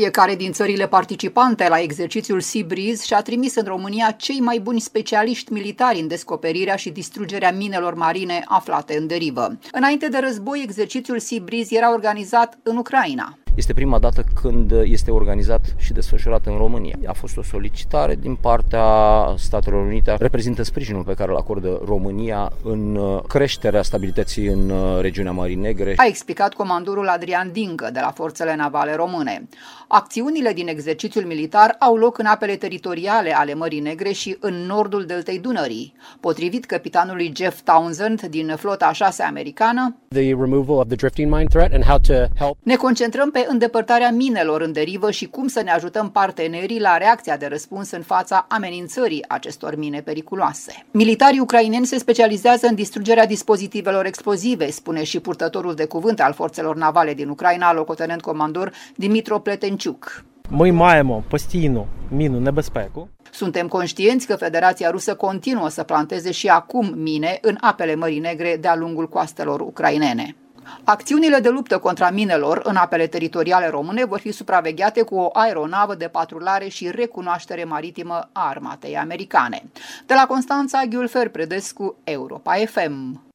Fiecare din țările participante la exercițiul Sea Breeze și-a trimis în România cei mai buni specialiști militari în descoperirea și distrugerea minelor marine aflate în derivă. Înainte de război, exercițiul Sea Breeze era organizat în Ucraina. Este prima dată când este organizat și desfășurat în România. A fost o solicitare din partea Statelor Unite, reprezintă sprijinul pe care îl acordă România în creșterea stabilității în regiunea Mării Negre. A explicat comandorul Adrian Dingă de la Forțele Navale Române. Acțiunile din exercițiul militar au loc în apele teritoriale ale Mării Negre și în nordul deltei Dunării. Potrivit capitanului Jeff Townsend din flota 6 americană, ne concentrăm pe îndepărtarea minelor în derivă și cum să ne ajutăm partenerii la reacția de răspuns în fața amenințării acestor mine periculoase. Militarii ucraineni se specializează în distrugerea dispozitivelor explozive, spune și purtătorul de cuvânt al forțelor navale din Ucraina, locotenent comandor Dimitro Pletenciuc. Ми маємо постійну мінну небезпеку. Suntem conștienți că Federația Rusă continuă să planteze și acum mine în apele Mării Negre de-a lungul coastelor ucrainene. Acțiunile de luptă contra minelor în apele teritoriale române vor fi supravegheate cu o aeronavă de patrulare și recunoaștere maritimă a armatei americane. De la Constanța, Ghiulfer Predescu, Europa FM.